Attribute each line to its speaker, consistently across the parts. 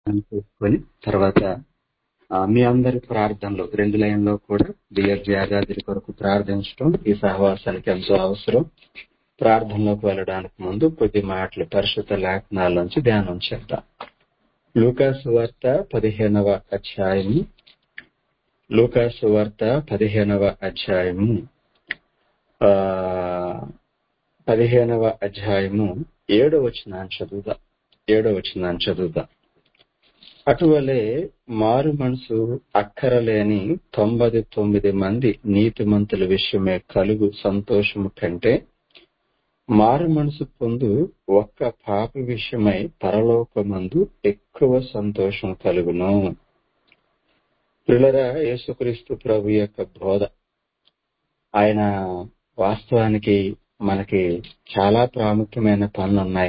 Speaker 1: చేసుకొని తర్వాత మీ అందరి ప్రార్థనలు 2 లైన్లో కూడా బిఆర్ త్యాగాద్రి కొరకు ప్రార్థించడం ఈ సహవాసానికి ఎంతో అవసరం. ప్రార్థనలోకి వెళ్ళడానికి ముందు కొద్ది మాటలు పరిశుద్ధ లేఖనాల నుంచి ధ్యానం చేద్దాం. లూకాసు వార్త 15వ అధ్యాయము 7వ వచనాన్ని చదువుదాం. అటువలే మారు మనసు అక్కరలేని 99 మంది నీతిమంతుల విషయమే కలుగు సంతోషము కంటే మారు మనసు పొందు ఒక్క పాపి విషయమై పరలోకమందు ఎక్కువ సంతోషం కలుగును. ప్రియులారా, యేసుక్రీస్తు ప్రభు యొక్క బోధ, ఆయన వాస్తవానికి మనకి చాలా ప్రాముఖ్యమైన పనులున్నాయి.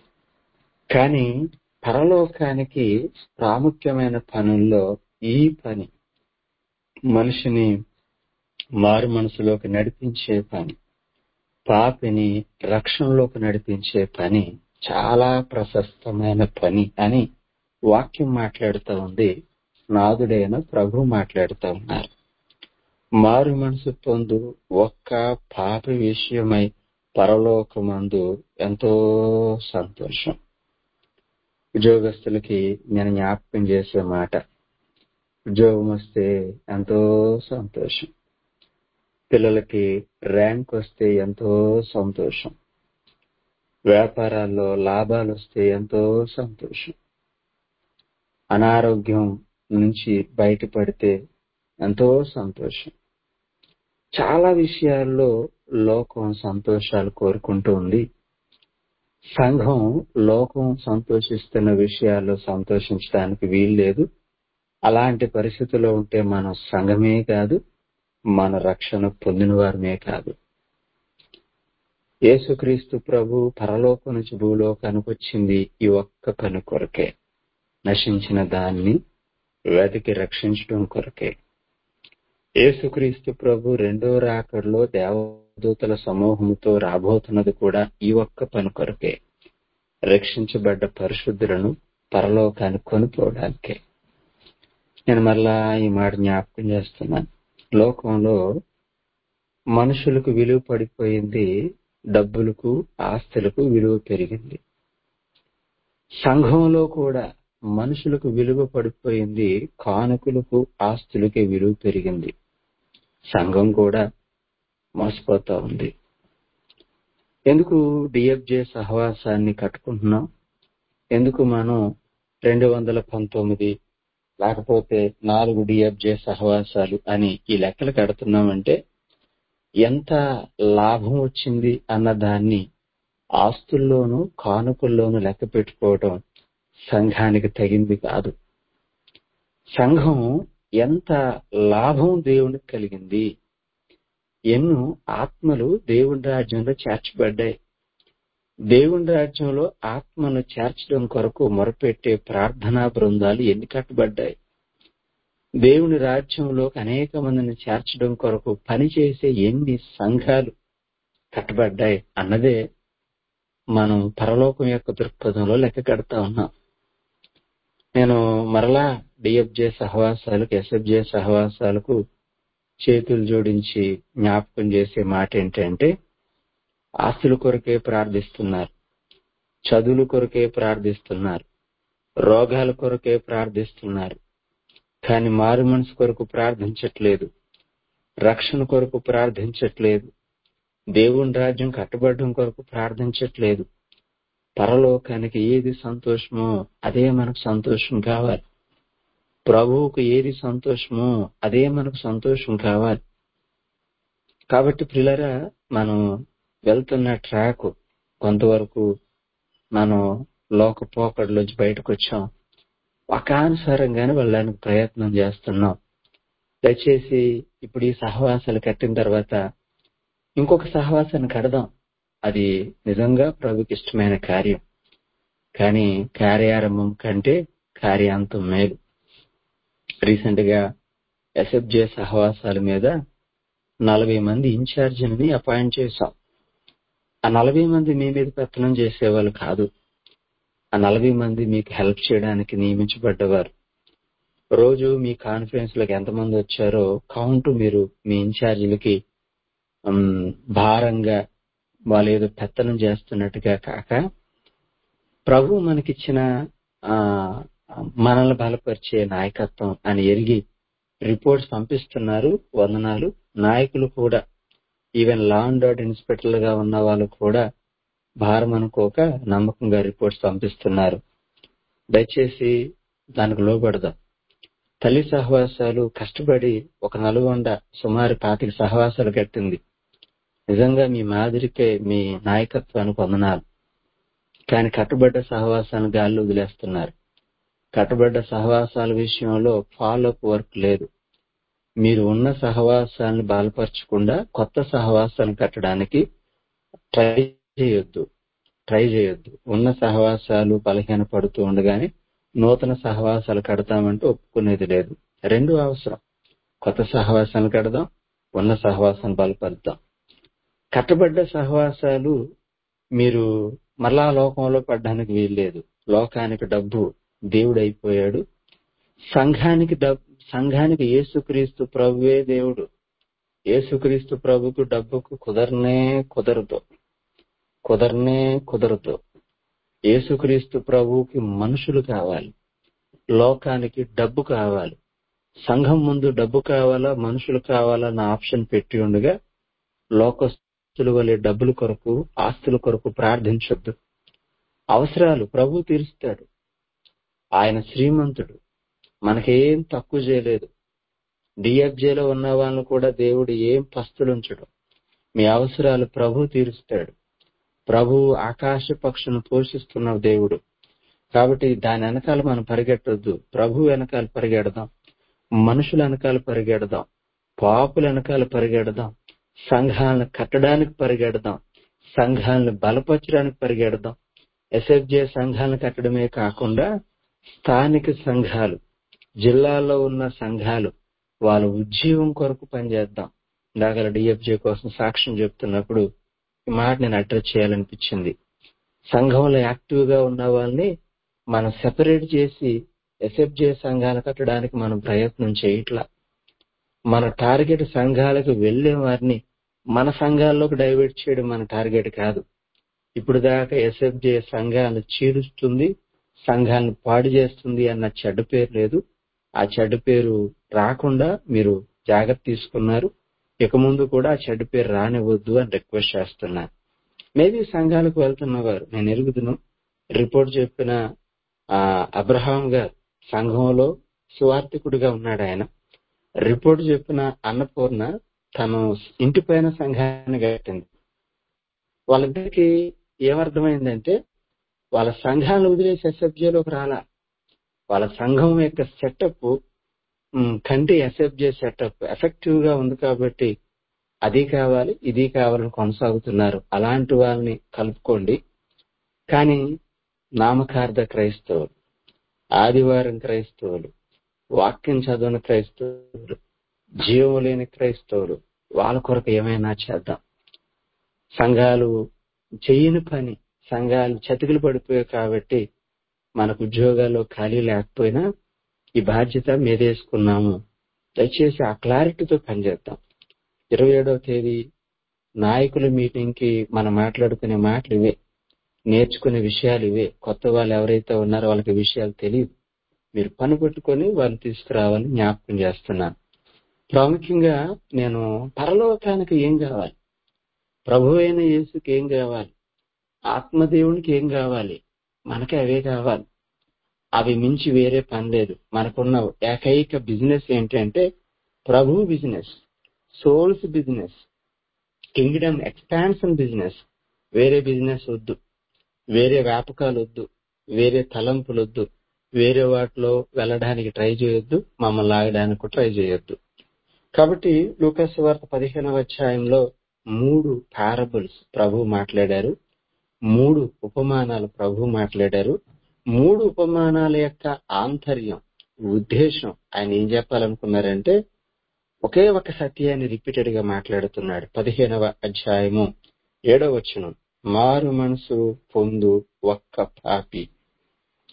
Speaker 1: కానీ పరలోకానికి ప్రాముఖ్యమైన పనుల్లో ఈ పని, మనిషిని మారు మనసులోకి నడిపించే పని, పాపిని రక్షణలోకి నడిపించే పని చాలా ప్రశస్తమైన పని అని వాక్యం మాట్లాడుతూ ఉంది. నాథుడైన ప్రభు మాట్లాడుతూ ఉన్నారు. మారు మనసు పొందు ఒక్క పాపి విషయమై పరలోకమందు ఎంతో సంతోషం. ఉద్యోగస్తులకి నేను జ్ఞాపకం చేసే మాట, ఉద్యోగం వస్తే ఎంతో సంతోషం, పిల్లలకి ర్యాంక్ వస్తే ఎంతో సంతోషం, వ్యాపారాల్లో లాభాలు వస్తే ఎంతో సంతోషం, అనారోగ్యం నుంచి బయటపడితే ఎంతో సంతోషం. చాలా విషయాల్లో లోకం సంతోషాలు కోరుకుంటూ ఉంది. సంఘం లోకం సంతోషిస్తున్న విషయాల్లో సంతోషించడానికి వీల్లేదు. అలాంటి పరిస్థితుల్లో ఉంటే మనం సంఘమే కాదు, మన రక్షణ పొందిన వారమే కాదు. యేసుక్రీస్తు ప్రభు పరలోకం నుంచి భూలోకానికి వచ్చింది ఈ ఒక్క పని కొరకే, నశించిన దాన్ని వెతికి రక్షించడం కొరకే. యేసుక్రీస్తు ప్రభు రెండో రాకడలో దేవదూతల సమూహంతో రాబోతున్నది కూడా ఈ ఒక్క పని కొరకే, రక్షించబడ్డ పరిశుద్ధులను పరలోకానికి కొనుక్కోవడానికే. నేను మరలా ఈ మాట జ్ఞాపకం చేస్తున్నాను. లోకంలో మనుషులకు విలువ పడిపోయింది, డబ్బులకు ఆస్తులకు విలువ పెరిగింది. సంఘంలో కూడా మనుషులకు విలువ పడిపోయింది, కానుకలకు ఆస్తులకే విలువ పెరిగింది. సంఘం కూడా మోసపోతా ఉంది. ఎందుకు డిఎఫ్జే సహవాసాన్ని కట్టుకుంటున్నాం? ఎందుకు మనం 219 లేకపోతే 4 డిఎఫ్జే సహవాసాలు అని ఈ లెక్కలు కడుతున్నామంటే, ఎంత లాభం వచ్చింది అన్న దాన్ని ఆస్తుల్లోనూ కానుకల్లోనూ లెక్క పెట్టుకోవడం సంఘానికి తగింది కాదు. సంఘం ఎంత లాభం దేవునికి కలిగింది, ఎన్నో ఆత్మలు దేవుని రాజ్యంలో చేర్చబడ్డాయి. దేవుని రాజ్యంలో ఆత్మను చేర్చడం కొరకు మొరపెట్టే ప్రార్థనా బృందాలు ఎన్ని కట్టబడ్డాయి. దేవుని రాజ్యంలోకి అనేక మందిని చేర్చడం కొరకు పనిచేసే ఎన్ని సంఘాలు కట్టబడ్డాయి అన్నదే మనం పరలోకం యొక్క దృక్పథంలో లెక్క కడతా ఉన్నాం. నేను మరలా డిఎఫ్జే సహవాసాలకు, ఎస్ఎఫ్జే సహవాసాలకు చేతులు జోడించి జ్ఞాపకం చేసే మాట ఏంటంటే, ఆస్తుల కొరకే ప్రార్థిస్తున్నారు, చదువుల కొరకే ప్రార్థిస్తున్నారు, రోగాల కొరకే ప్రార్థిస్తున్నారు, కానీ మారు మనసు కొరకు ప్రార్థించట్లేదు, రక్షణ కొరకు ప్రార్థించట్లేదు, దేవుని రాజ్యం కట్టబడడం కొరకు ప్రార్థించట్లేదు. పరలోకానికి ఏది సంతోషమో అదే మనకు సంతోషం కావాలి. ప్రభువుకు ఏది సంతోషమో అదే మనకు సంతోషం కావాలి. కాబట్టి ప్రియులారా, మనం వెళ్తున్న ట్రాక్ కొంతవరకు మనం లోక పోకడలోంచి బయటకు వచ్చాం, వాక్యానుసారంగానే వెళ్ళడానికి ప్రయత్నం చేస్తున్నాం. దయచేసి ఇప్పుడు ఈ సహవాసాలు కట్టిన తర్వాత ఇంకొక సహవాసాన్ని కడదాం. అది నిజంగా ప్రభుకి ఇష్టమైన కార్యం. కానీ కార్యారంభం కంటే కార్యాంతం మేలు. రీసెంట్ గా ఎస్ఎఫ్జే సహవాసాల మీద 40 మంది ఇన్ఛార్జిని అపాయింట్ చేశాం. ఆ 40 మంది మీ మీద పెత్తనం చేసేవాళ్ళు కాదు. ఆ 40 మంది మీకు హెల్ప్ చేయడానికి నియమించబడ్డవారు. రోజు మీ కాన్ఫరెన్స్ లకు ఎంతమంది వచ్చారో కౌంట్ మీరు మీ ఇన్ఛార్జీలకి భారంగా వాళ్ళు ఏదో పెత్తనం చేస్తున్నట్టుగా కాక, ప్రభు మనకిచ్చిన ఆ మనల్ని బలపరిచే నాయకత్వం అని ఎరిగి రిపోర్ట్స్ పంపిస్తున్నారు. వందనాలు. నాయకులు కూడా, ఈవెన్ లా అండ్ ఆర్డర్ ఇన్స్పెక్టర్లు గా ఉన్న వాళ్ళు కూడా భారం అనుకోక నమ్మకంగా రిపోర్ట్స్ పంపిస్తున్నారు. దయచేసి దానికి లోబడదాం. తల్లి సహవాసాలు కష్టపడి ఒక నలుగొండ సుమారు 25 సహవాసాలు కట్టింది. నిజంగా మీ మాదిరికే, మీ నాయకత్వానికి వందనాలు. కానీ కట్టుబడ్డ సహవాసాలను గాల్లో వదిలేస్తున్నారు. కట్టుబడ్డ సహవాసాల విషయంలో ఫాలోఅప్ వర్క్ లేదు. మీరు ఉన్న సహవాసాలను బలపరచకుండా కొత్త సహవాసాలను కట్టడానికి ట్రై చేయొద్దు. ఉన్న సహవాసాలు బలహీన పడుతూ ఉండగానే నూతన సహవాసాలు కడతామంటే ఒప్పుకునేది లేదు. రెండు అవసరం. కొత్త సహవాసాలను కడదాం, ఉన్న సహవాసాన్ని బలపరుద్దాం. కట్టబడ్డ సహవాసాలు మీరు మరలా లోకంలో పడ్డానికి వీల్లేదు. లోకానికి డబ్బు దేవుడు అయిపోయాడు. సంఘానికి యేసుక్రీస్తు ప్రభువే దేవుడు. యేసుక్రీస్తు ప్రభుకు డబ్బుకు కుదరదు. యేసుక్రీస్తు ప్రభువుకి మనుషులు కావాలి, లోకానికి డబ్బు కావాలి. సంఘం ముందు డబ్బు కావాలా, మనుషులు కావాలా అన్న ఆప్షన్ పెట్టి ఉండగా లోకస్తుల వలె డబ్బుల కొరకు, ఆస్తుల కొరకు ప్రార్థించొద్దు. అవసరాలు ప్రభు తీరుస్తాడు. ఆయన శ్రీమంతుడు, మనకేం తక్కువ చేయలేదు. డిఎఫ్జేలో ఉన్న వాళ్ళని కూడా దేవుడు ఏం పస్తులుంచడు. మీ అవసరాలు ప్రభు తీరుస్తాడు. ప్రభు ఆకాశ పక్షులను పోషిస్తున్న దేవుడు. కాబట్టి దాని వెనకాల మనం పరిగెట్టొద్దు. ప్రభు వెనకాల పరిగెడదాం, మనుషుల వెనకాల పరిగెడదాం, పాపుల వెనకాల పరిగెడదాం, సంఘాలను కట్టడానికి పరిగెడదాం, సంఘాలను బలపరచడానికి పరిగెడదాం. ఎస్ఎఫ్జే సంఘాలను కట్టడమే కాకుండా స్థానిక సంఘాలు, జిల్లాల్లో ఉన్న సంఘాలు వాళ్ళ ఉద్యోగం కొరకు పనిచేద్దాం. ఇందాక డిఎఫ్జే కోసం సాక్ష్యం చెప్తున్నప్పుడు ఈ మాట నేను అడ్రస్ చేయాలనిపించింది. సంఘంలో యాక్టివ్ గా ఉన్న వాళ్ళని మనం సెపరేట్ చేసి ఎస్ఎఫ్జే సంఘాలు కట్టడానికి మనం ప్రయత్నం చేయట్లా. మన టార్గెట్ సంఘాలకు వెళ్లే వారిని మన సంఘాల్లోకి డైవర్ట్ చేయడం మన టార్గెట్ కాదు. ఇప్పుడు దాకా ఎస్ఎఫ్జే సంఘాలను చీరుస్తుంది, సంఘాలను పాడు చేస్తుంది అన్న చెడ్డ పేరు లేదు. ఆ చెడ్డ పేరు రాకుండా మీరు జాగ్రత్త తీసుకున్నారు. ఇక ముందు కూడా ఆ చెడ్డ పేరు రానివ్వద్దు అని రిక్వెస్ట్ చేస్తున్నాను. మేబీ సంఘాలకు వెళ్తున్నవారు, నేను ఎరుగుదును, రిపోర్ట్ చెప్పిన అబ్రహాం గారు సంఘంలో సువార్థికుడిగా ఉన్నాడు. ఆయన రిపోర్ట్ చెప్పిన అన్నపూర్ణ తను ఇంటి పైన సంఘాన్ని కట్టింది. వాళ్ళిద్దరికి ఏమర్థమైందంటే వాళ్ళ సంఘాలను వదిలేసి ఎస్ఎఫ్జేలోకి రాలా. వాళ్ళ సంఘం యొక్క సెటప్ కంటే ఎస్ఎఫ్జే సెటప్ ఎఫెక్టివ్ గా ఉంది కాబట్టి అది కావాలి ఇది కావాలని కొనసాగుతున్నారు. అలాంటి వాళ్ళని కలుపుకోండి. కానీ నామకార్థ క్రైస్తవులు, ఆదివారం క్రైస్తవులు, వాక్యం చదవని క్రైస్తవులు, జీవం లేని క్రైస్తవులు, వాళ్ళ కొరకు ఏమైనా చేద్దాం. సంఘాలు చెయ్యని పని, సంఘాలు చతికిలు పడిపోయాయి కాబట్టి మనకు ఉద్యోగాల్లో ఖాళీ లేకపోయినా ఈ బాధ్యత మీదేసుకున్నాము. దయచేసి ఆ క్లారిటీతో పనిచేద్దాం. 27వ తేదీ నాయకుల మీటింగ్ కి మనం మాట్లాడుకునే మాటలు ఇవే, నేర్చుకునే విషయాలు ఇవే. కొత్త వాళ్ళు ఎవరైతే ఉన్నారో వాళ్ళకి విషయాలు తెలియదు. మీరు పని పెట్టుకొని వాళ్ళని తీసుకురావాలని జ్ఞాపకం చేస్తున్నాను. ప్రాముఖ్యంగా నేను పరలోకానికి ఏం కావాలి, ప్రభు అయిన యేసుకి ఏం కావాలి, ఆత్మదేవునికి ఏం కావాలి, మనకి అవే కావాలి. అవి మించి వేరే పని లేదు. మనకున్న ఏకైక బిజినెస్ ఏంటంటే ప్రభు business, souls business, kingdom expansion business. వేరే బిజినెస్ వద్దు, వేరే వ్యాపకాలు వద్దు, వేరే తలంపులు వద్దు, వేరే వాటిలో వెళ్ళడానికి ట్రై చేయొద్దు, మమ్మల్ని లాగడానికి ట్రై చేయొద్దు. కాబట్టి లూకాసు సువార్త 15వ అధ్యాయంలో 3 పారబుల్స్ ప్రభు మాట్లాడారు, 3 ఉపమానాలు ప్రభు మాట్లాడారు. 3 ఉపమానాల యొక్క ఆంతర్యం, ఉద్దేశం ఆయన ఏం చెప్పాలనుకున్నారంటే ఒకే ఒక సత్యాన్ని రిపీటెడ్ గా మాట్లాడుతున్నాడు. 15వ అధ్యాయము 7వ వచనం, మారు మనసు పొందు ఒక్క పాపి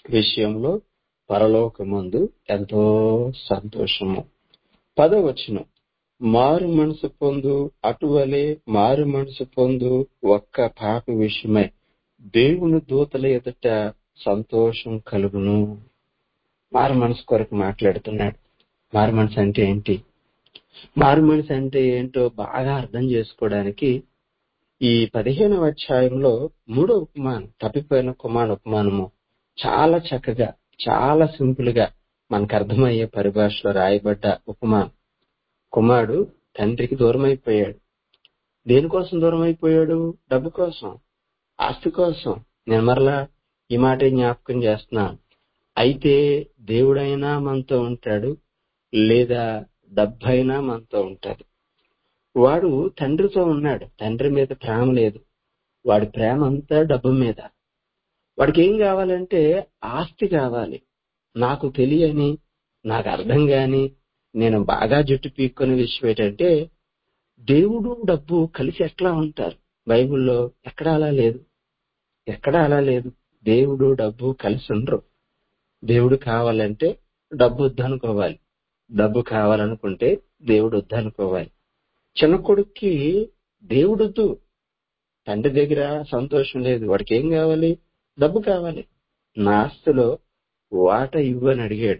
Speaker 1: విషయంలో పరలోకమందు ఎంతో సంతోషము. 10వ వచనం, మారు మనసు పొందు, అటువలే మారు మనసు పొందు ఒక్క పాప విషయమై దేవుని దూతల ఎదుట సంతోషం కలుగును. మారు మనసు కొరకు మాట్లాడుతున్నాడు. మారు మనసు అంటే ఏంటి? మారు మనసు అంటే ఏంటో బాగా అర్థం చేసుకోవడానికి ఈ 15వ అధ్యాయంలో 3వ ఉపమానం, తప్పిపోయిన కుమారుని ఉపమానము చాలా చక్కగా, చాలా సింపుల్ గా మనకు అర్థమయ్యే పరిభాషలో రాయబడ్డ ఉపమానం. కుమారుడు తండ్రికి దూరం అయిపోయాడు. దేనికోసం దూరం అయిపోయాడు? డబ్బు కోసం, ఆస్తి కోసం. నేను మరలా ఈ మాట జ్ఞాపకం చేస్తున్నాను. అయితే దేవుడైనా మనతో ఉంటాడు, లేదా డబ్బైనా మనతో ఉంటాడు. వాడు తండ్రితో ఉన్నాడు, తండ్రి మీద ప్రేమ లేదు, వాడి ప్రేమ అంతా డబ్బు మీద. వాడికి ఏం కావాలంటే ఆస్తి కావాలి. నాకు తెలియని, నాకు అర్థం కాని, నేను బాగా జుట్టు పీక్కునే విషయం ఏంటంటే దేవుడు డబ్బు కలిసి ఎట్లా ఉంటారు? బైబిల్లో ఎక్కడా అలా లేదు, ఎక్కడా అలా లేదు. దేవుడు డబ్బు కలిసి ఉండరు. దేవుడు కావాలంటే డబ్బు వద్దనుకోవాలి, డబ్బు కావాలనుకుంటే దేవుడు వద్దనుకోవాలి. చిన్న కొడుక్కి దేవుడొద్దు, తండ్రి దగ్గర సంతోషం లేదు, వాడికి ఏం కావాలి? డబ్బు కావాలి. నా ఆస్తిలో వాటా ఇవ్వని అడిగాడు.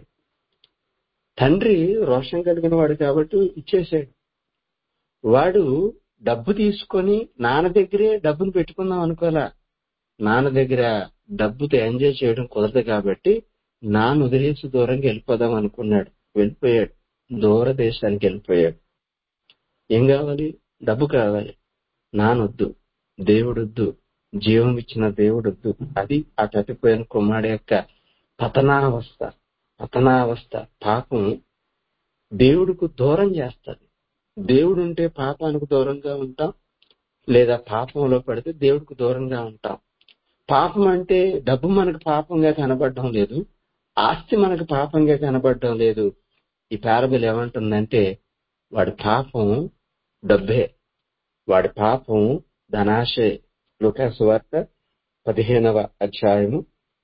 Speaker 1: తండ్రి రోషం కలిగిన వాడు కాబట్టి ఇచ్చేశాడు. వాడు డబ్బు తీసుకొని నాన్న దగ్గరే డబ్బును పెట్టుకుందాం అనుకోలా. నాన్న దగ్గర డబ్బుతో ఎంజాయ్ చేయడం కుదరదు కాబట్టి నాన్న వదిలేసి దూరంగా వెళ్ళిపోదాం అనుకున్నాడు. వెళ్ళిపోయాడు, దూరదేశానికి వెళ్ళిపోయాడు. ఏం కావాలి? డబ్బు కావాలి. నానొద్దు, దేవుడొద్దు, జీవం ఇచ్చిన దేవుడొద్దు. అది ఆ తప్పిపోయిన కుమారుడు యొక్క పతనావస్థ. పతనావస్థ. పాపం దేవుడికి దూరం చేస్తుంది. దేవుడుంటే పాపానికి దూరంగా ఉంటాం, లేదా పాపంలో పడితే దేవుడికి దూరంగా ఉంటాం. పాపం అంటే డబ్బు మనకు పాపంగా కనబడడం లేదు, ఆస్తి మనకు పాపంగా కనబడడం లేదు. ఈ పారబుల్ ఏమంటుందంటే వాడి పాపం డబ్బే, వాడి పాపం ధనాశే. లూకా సువార్త 15వ అధ్యాయము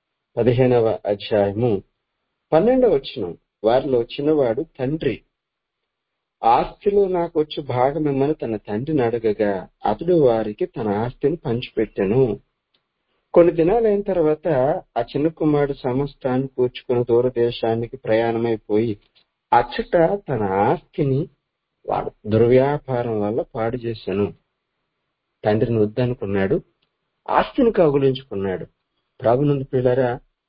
Speaker 1: 12వ వచనం, వారిలో చిన్నవాడు తండ్రి, ఆస్తిలో నాకు వచ్చి భాగం ఇమ్మని తన తండ్రిని అడగగా అతడు వారికి తన ఆస్తిని పంచిపెట్టెను. కొన్ని దినాలైన తర్వాత ఆ చిన్న కుమారుడు సమస్తాన్ని పూడ్చుకుని దూరదేశానికి ప్రయాణమైపోయి అచ్చట తన ఆస్తిని వాడు దుర్వ్యాపారం వల్ల పాడు చేశాను. తండ్రిని వద్దనుకున్నాడు, ఆస్తిని కౌగులించుకున్నాడు. ప్రభునందు ప్రియులారా,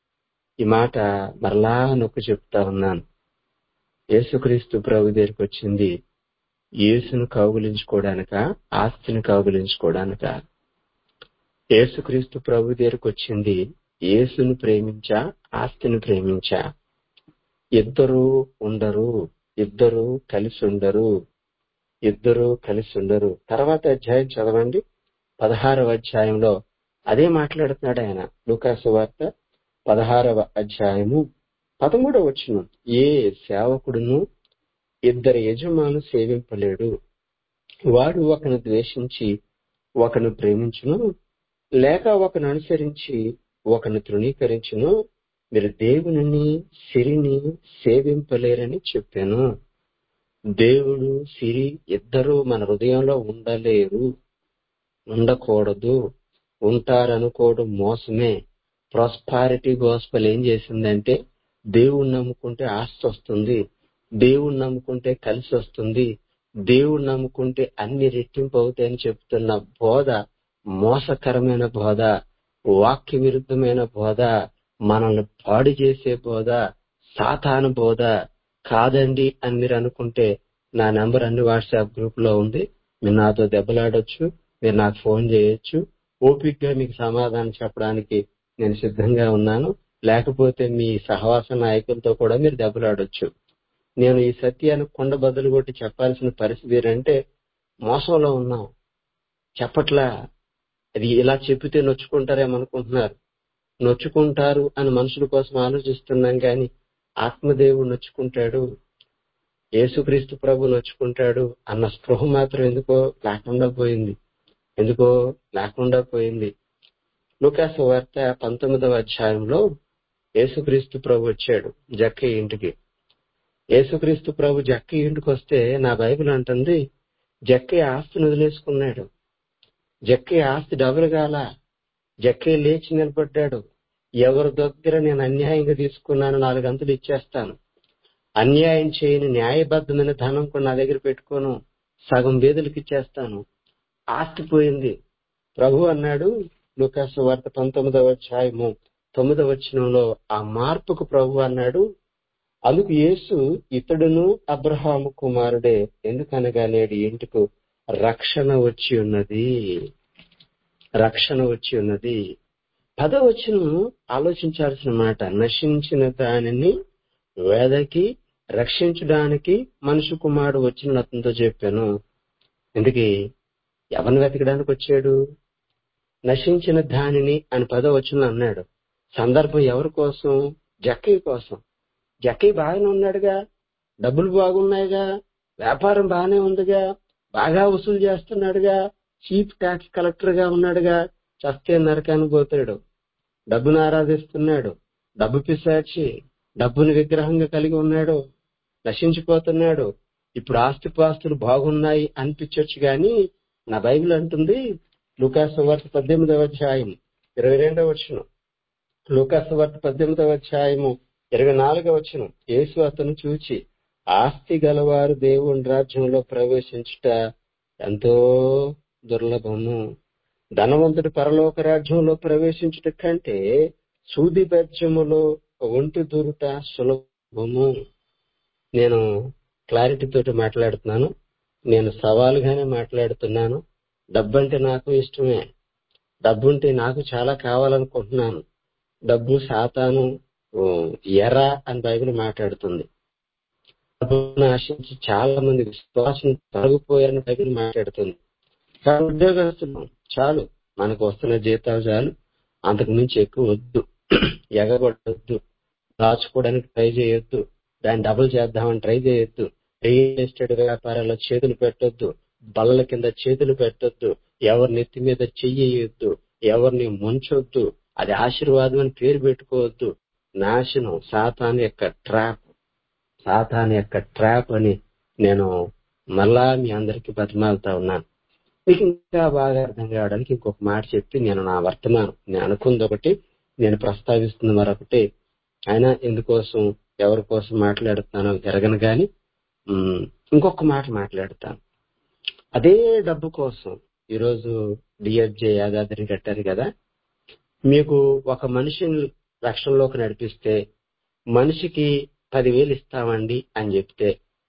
Speaker 1: ఈ మాట మరలా నొక్కి చెప్తా ఉన్నాను. యేసుక్రీస్తు ప్రభు దగ్గరికి వచ్చింది యేసును కౌగులించుకోవడానిక, ఆస్తిని కౌగులించుకోవడానిక? యేసుక్రీస్తు ప్రభు దగ్గరికి వచ్చింది యేసును ప్రేమించా, ఆస్తిని ప్రేమించా? ఇద్దరు ఉండరు, ఇద్దరు కలిసి ఉండరు, ఇద్దరు కలిసి ఉండరు. తర్వాత అధ్యాయం చదవండి, 16వ అధ్యాయంలో అదే మాట్లాడుతున్నాడు ఆయన. లూకా సువార్త 16వ అధ్యాయము 13వ వచనం, ఏ సేవకుడును ఇద్దరు యజమాను సేవింపలేడు, వాడు ఒకను ద్వేషించి ఒకను ప్రేమించును, లేక ఒకను అనుసరించి ఒకను తృణీకరించును. మీరు దేవునిని సిరిని సేవింపలేరని చెప్పాను. దేవుడు సిరి ఇద్దరు మన హృదయంలో ఉండలేరు, ఉండకూడదు. ఉంటారనుకోవడం మోసమే. ప్రాస్పారిటీ గోస్పెల్ ఏం చేసిందంటే దేవుణ్ణి నమ్ముకుంటే ఆస్తి వస్తుంది, దేవుణ్ణి నమ్ముకుంటే కలిసి వస్తుంది, దేవుణ్ణి నమ్ముకుంటే అన్ని రెట్టింపు అవుతాయని చెప్తున్న బోధ మోసకరమైన బోధ, వాక్య విరుద్ధమైన బోధ, మనల్ని పాడు చేసే బోధ, సాతాను బోధ. కాదండి అని మీరు అనుకుంటే నా నంబర్ అన్ని వాట్సాప్ గ్రూప్ లో ఉంది, మీరు నాతో దెబ్బలాడొచ్చు, మీరు నాకు ఫోన్ చేయొచ్చు. ఓపికగా మీకు సమాధానం చెప్పడానికి నేను సిద్ధంగా ఉన్నాను. లేకపోతే మీ సహవాస నాయకులతో కూడా మీరు దెబ్బలాడొచ్చు. నేను ఈ సత్యాన్ని కొండ బదులు కొట్టి చెప్పాల్సిన పరిస్థితి ఏంటంటే మోసంలో ఉన్నాం, చెప్పట్లా. అది ఇలా చెప్పితే నొచ్చుకుంటారేమనుకుంటున్నారు. నొచ్చుకుంటారు అని మనుషుల కోసం ఆలోచిస్తున్నాం కానీ ఆత్మదేవుడు నొచ్చుకుంటాడు, యేసుక్రీస్తు ప్రభు నొచ్చుకుంటాడు అన్న స్పృహ మాత్రం ఎందుకో లేకుండా పోయింది. లూకా సువార్త 19వ అధ్యాయంలో యేసుక్రీస్తు ప్రభు వచ్చాడు జక్కయ్య ఇంటికి. యేసుక్రీస్తు ప్రభు జక్కయ్య ఇంటికి వస్తే నా బైబిల్ అంటుంది జక్కయ్య ఆస్తిని వదిలేసుకున్నాడు. జక్కయ్య ఆస్తి డబుల్ కాల. జక్కయ్య లేచి నిలబడ్డాడు. ఎవరి దగ్గర నేను అన్యాయంగా తీసుకున్నాను 4 అంతులు ఇచ్చేస్తాను, అన్యాయం చేయని న్యాయబద్ధమైన ధనం కూడా నా దగ్గర పెట్టుకోను, సగం బేదలకు ఇచ్చేస్తాను. ఆస్తి పోయింది. ప్రభు అన్నాడు లూకాసు వార్త 19వ అధ్యాయము 9వ వచనంలో ఆ మార్పుకు ప్రభు అన్నాడు, అందుకు యేసు ఇతడును అబ్రహాము కుమారుడే, ఎందుకనగా నేడు ఇంటికి రక్షణ వచ్చి ఉన్నది. రక్షణ వచ్చి ఉన్నది. 10వ వచనం ఆలోచించాల్సిన మాట. నశించిన దానిని వెదకి రక్షించడానికి మనుషు కుమారుడు వచ్చిన అతనితో చెప్పాను. ఎందుకు ఎవరిని వెతకడానికి వచ్చాడు? నశించిన దానిని అని 10వ వచనం అన్నాడు. సందర్భం ఎవరి కోసం? జక్కయ్య కోసం. జక్కయ్య బాగానే ఉన్నాడుగా, డబ్బులు బాగున్నాయిగా, వ్యాపారం బాగానే ఉందిగా, బాగా వసూలు చేస్తున్నాడుగా, చీఫ్ ట్యాక్స్ కలెక్టర్ గా ఉన్నాడుగా, చస్తే నరకానికి పోతాడు. డబ్బును ఆరాధిస్తున్నాడు, డబ్బు పిశాచి, డబ్బుని విగ్రహంగా కలిగి ఉన్నాడు, నశించిపోతున్నాడు. ఇప్పుడు ఆస్తిపాస్తులు బాగున్నాయి అనిపించవచ్చు గాని నా బైబిల్ అంటుంది లూకాసు వార్త 18వ అధ్యాయం 22వ వచనం, లూకాసు వార్త 18వ అధ్యాయము 24వ వచనం, యేసు అతను చూచి ఆస్తి గలవారు దేవుని రాజ్యంలో ప్రవేశించుట ఎంతో దుర్లభము, ధనవంతుడి పరలోక రాజ్యంలో ప్రవేశించుట కంటే సూది బెజ్జములో ఒంటి దూరుట సులభము. నేను క్లారిటీ తోటి మాట్లాడుతున్నాను, నేను సవాలుగానే మాట్లాడుతున్నాను. డబ్బంటే నాకు ఇష్టమే, డబ్బుంటే నాకు చాలా కావాలనుకుంటున్నాను. డబ్బు సాతాను ఎర అని బైబిల్ మాట్లాడుతుంది. డబ్బును ఆశించి చాలా మంది విశ్వాసం తొలగిపోయారని బైబిల్ మాట్లాడుతుంది. కానీ ఉద్యోగస్తులు చాలు, మనకు వస్తున్న జీతాలు చాలు, అంతకు మించి ఎక్కువ వద్దు, ఎగగొట్టొద్దు, దాచుకోవడానికి ట్రై చేయొద్దు, దాన్ని డబుల్ చేద్దామని ట్రై చేయొద్దు, రియల్ ఎస్టేట్ వ్యాపారాల్లో చేతులు పెట్టొద్దు, బల్లల కింద చేతులు పెట్టొద్దు, ఎవరి నెత్తి మీద చెయ్యొద్దు, ఎవరిని ముంచొద్దు, అది ఆశీర్వాదం అని పేరు పెట్టుకోవద్దు. నాశనం, సాతాను యొక్క ట్రాప్, సాతాను యొక్క ట్రాప్ అని నేను మళ్ళా మీ అందరికీ బతిమాలుతా ఉన్నాను. మీకు ఇంకా బాగా అర్థం కావడానికి ఇంకొక మాట చెప్పి నేను నా వర్తమానం, నేను అనుకుంది ఒకటి, నేను ప్రస్తావిస్తున్న మరొకటి. అయినా ఎందుకోసం ఎవరి కోసం మాట్లాడుతున్నానో ఎరగను గాని ఇంకొక మాట మాట్లాడతాను. అదే డబ్బు కోసం ఈరోజు డిఎఫ్జే యాదాద్రి కట్టారు కదా, మీకు ఒక మనిషిని రక్షణలోకి నడిపిస్తే మనిషికి 10,000 ఇస్తామండి అని చెప్తే,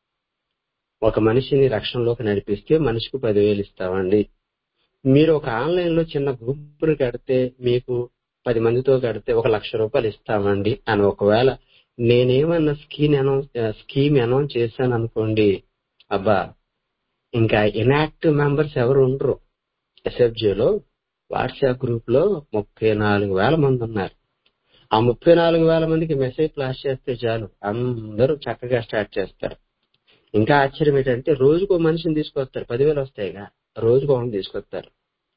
Speaker 1: ఒక మనిషిని రక్షణలోకి నడిపిస్తే మనిషికి 10,000 ఇస్తామండి. మీరు ఒక ఆన్లైన్ లో చిన్న గ్రూపుని కడితే, మీకు 10 మందితో కడితే 1,00,000 రూపాయలు ఇస్తామండి అని ఒకవేళ నేనేమన్నా స్కీమ్ అనౌన్స్ చేశాను అనుకోండి, అబ్బా ఇంకా ఇన్యాక్టివ్ మెంబర్స్ ఎవరు ఉండరు. ఎస్ఎఫ్జేలో వాట్సాప్ గ్రూప్ లో 34,000 మంది ఉన్నారు. ఆ 34,000 మందికి మెసేజ్ ఫ్లాష్ చేస్తే చాలు, అందరూ చక్కగా స్టార్ట్ చేస్తారు. ఇంకా ఆశ్చర్యం ఏంటంటే రోజుకో మనిషిని తీసుకొస్తారు. 10,000 వస్తాయిగా, రోజుకో తీసుకొస్తారు,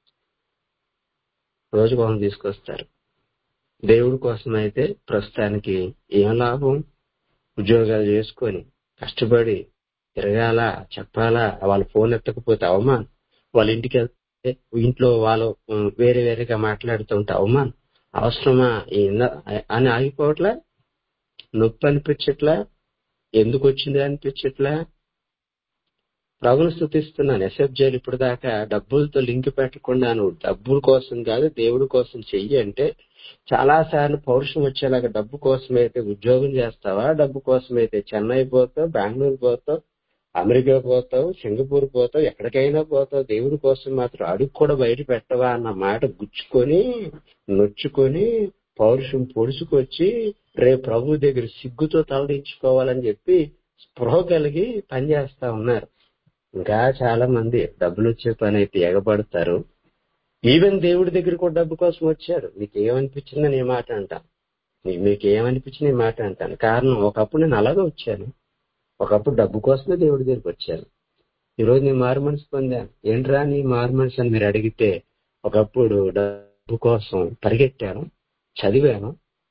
Speaker 1: రోజుకో తీసుకొస్తారు. దేవుడి కోసం అయితే ప్రస్తుతానికి ఏం లాభం? ఉద్యోగాలు చేసుకొని కష్టపడి తిరగాల, చెప్పాలా, వాళ్ళ ఫోన్ ఎత్తకపోతే అవమానం, వాళ్ళ ఇంటికి వెళ్తే ఇంట్లో వాళ్ళు వేరే వేరేగా మాట్లాడుతూ ఉంటే అవమానం, అవసరమా అని ఆగిపోవట్లా, నొప్పి అనిపించట్లా, ఎందుకు వచ్చింది అనిపించట్లా. ప్రభుని స్తుతిస్తున్నాను. ఎస్ఎఫ్జేలు ఇప్పుడు దాకా డబ్బులతో లింక్ పెట్టకుండా నువ్వు డబ్బుల కోసం కాదు దేవుడి కోసం చెయ్యి అంటే చాలా సార్లు పౌరుషం వచ్చేలాగా డబ్బు కోసమైతే ఉద్యోగం చేస్తావా, డబ్బు కోసమైతే చెన్నై పోతావు, బెంగళూరు పోతావు, అమెరికా పోతావు, సింగపూర్ పోతావు, ఎక్కడికైనా పోతావు, దేవుడి కోసం మాత్రం అడుగు కూడా బయట పెట్టవా అన్న మాట గుచ్చుకొని నొచ్చుకొని పౌరుషం పొడుచుకొచ్చి రేపు ప్రభు దగ్గర సిగ్గుతో తలదించుకోవాలని చెప్పి స్పృహ కలిగి పనిచేస్తా ఉన్నారు. ఇంకా చాలా మంది డబ్బులు వచ్చే పని అయితే ఎగబడతారు. ఈవెన్ దేవుడి దగ్గర కూడా డబ్బు కోసం వచ్చారు. మీకేమనిపించిందని ఈ మాట అంటాను, మీకేమనిపించింది ఈ మాట అంటాను. కారణం, ఒకప్పుడు నేను అలాగే వచ్చాను, ఒకప్పుడు డబ్బు కోసమే దేవుడి దగ్గరికి వచ్చాను. ఈరోజు నేను మారు మనసు పొందాను. ఏంట్రా నీ మారు మనసు అని మీరు అడిగితే, ఒకప్పుడు డబ్బు కోసం పరిగెట్టాను, చదివాను,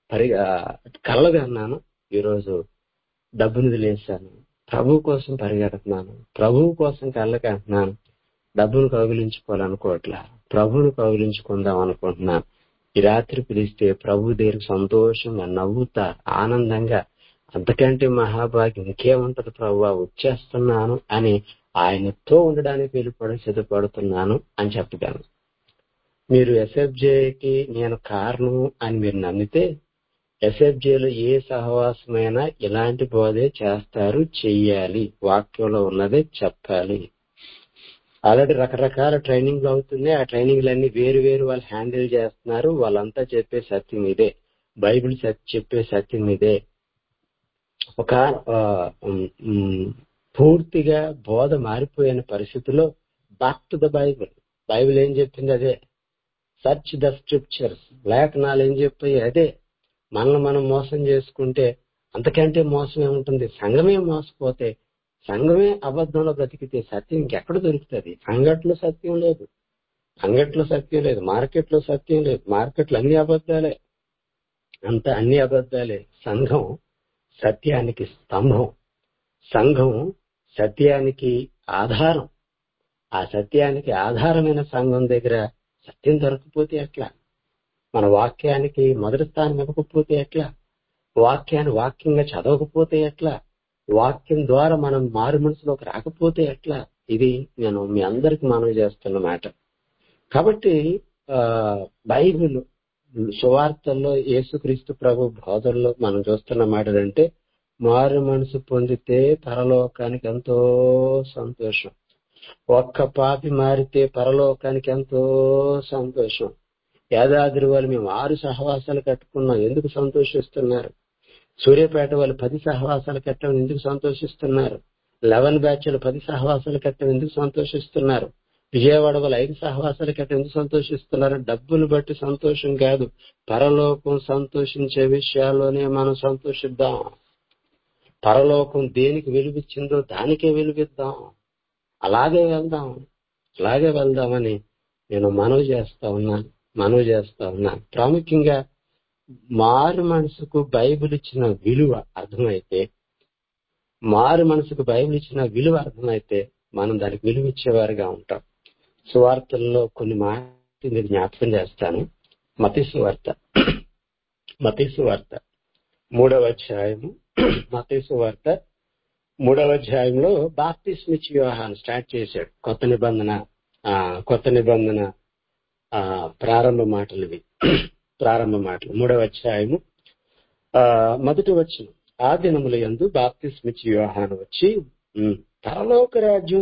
Speaker 1: కలలుగా అన్నాను. ఈరోజు డబ్బుని వదిలేశాను, ప్రభు కోసం పరిగెడుతున్నాను, ప్రభువు కోసం కళ్ళకి అంటున్నాను. డబ్బును కౌగిలించుకోవాలనుకోవట్లా, ప్రభువును కౌగిలించుకుందాం అనుకుంటున్నాను. ఈ రాత్రి పిలిస్తే ప్రభు దగ్గరికి సంతోషంగా నవ్వుతా ఆనందంగా, అంతకంటే మహాభాగ్యం ఇంకేముంటది ప్రభువా, వచ్చేస్తున్నాను అని ఆయనతో ఉండడానికి వెళ్ళిపోవడం సిద్ధపడుతున్నాను అని చెప్పగలను. మీరు ఎస్ఎఫ్జేకి నేను కారణం అని మీరు నమ్మితే, ఎస్ఎఫ్జేలో ఏ సహవాసమైనా ఇలాంటి బోధే చేస్తారు, చెయ్యాలి, వాక్యంలో ఉన్నదే చెప్పాలి. ఆల్రెడీ రకరకాల ట్రైనింగ్లు అవుతున్నాయి. ఆ ట్రైనింగ్లన్నీ వేరు వేరు వాళ్ళు హ్యాండిల్ చేస్తున్నారు. వాళ్ళంతా చెప్పే సత్యం ఇదే, బైబిల్ చెప్పే సత్యం ఇదే. ఒక పూర్తిగా బోధ మారిపోయిన పరిస్థితిలో back to the Bible. Bible ఏం చెప్పింది అదే, సర్చ్ ద స్క్రిప్చర్స్, లేఖనాలు ఏం చెప్పాయి అదే. మనల్ని మనం మోసం చేసుకుంటే అంతకంటే మోసం ఏముంటుంది? సంఘమే మోసపోతే, సంఘమే అబద్ధంలో బ్రతికితే సత్యం ఇంకెక్కడ దొరుకుతుంది? అంగట్లో సత్యం లేదు, అంగట్లో సత్యం లేదు, మార్కెట్లో సత్యం లేదు, మార్కెట్లో అన్ని అబద్ధాలే, అంతా అన్ని అబద్ధాలే. సంఘం సత్యానికి స్తంభం, సంఘం సత్యానికి ఆధారం. ఆ సత్యానికి ఆధారమైన సంఘం దగ్గర సత్యం దొరకకపోతే ఎట్లా? మన వాక్యానికి మొదటి స్థానం ఇవ్వకపోతే ఎట్లా? వాక్యాన్ని వాక్యంగా చదవకపోతే ఎట్లా? వాక్యం ద్వారా మనం మారు మనసులోకి రాకపోతే ఎట్లా? ఇది నేను మీ అందరికి మనవి చేస్తున్న మాట. కాబట్టి బైబిల్ సువార్తల్లో యేసుక్రీస్తు ప్రభు బోధనలో మనం చూస్తున్న మాట అంటే, మారు మనసు పొందితే పరలోకానికి ఎంతో సంతోషం, ఒక్క పాపి మారితే పరలోకానికి ఎంతో సంతోషం. యాదాద్రి వాళ్ళు మేము 6 సహవాసాలు కట్టుకున్నాం, ఎందుకు సంతోషిస్తున్నారు? సూర్యాపేట వాళ్ళు 10 సహవాసాలు కట్టడం ఎందుకు సంతోషిస్తున్నారు? 11 బ్యాచ్లు 10 సహవాసాలు కట్టడం ఎందుకు సంతోషిస్తున్నారు? విజయవాడ వాళ్ళు 5 సహవాసాలు కట్టడం ఎందుకు సంతోషిస్తున్నారు? డబ్బును బట్టి సంతోషం కాదు, పరలోకం సంతోషించే విషయాల్లోనే మనం సంతోషిద్దాం. పరలోకం దేనికి వెలువిచ్చిందో దానికే వెలువిద్దాం, అలాగే వెళ్దామని నేను మనవి చేస్తా ఉన్నాను. ప్రాముఖ్యంగా మారు మనసుకు బైబిల్ ఇచ్చిన విలువ అర్థమైతే, మనం దానికి విలువ ఇచ్చేవారుగా ఉంటాం. సువార్తల్లో కొన్ని మాటలు మీరు జ్ఞాపకం చేస్తాను. మత్తయి సువార్త 3వ అధ్యాయము, మత్తయి సువార్త 3వ అధ్యాయంలో బాప్తిస్మిచ్చి యోహాను స్టార్ట్ చేశాడు. కొత్త నిబంధన ప్రారంభ మాటలు 3వ అధ్యాయము మొదటి వచనం. ఆ దినముల యందు బాప్తిస్మిచ్చి యోహాను వచ్చి, పరలోక రాజ్యం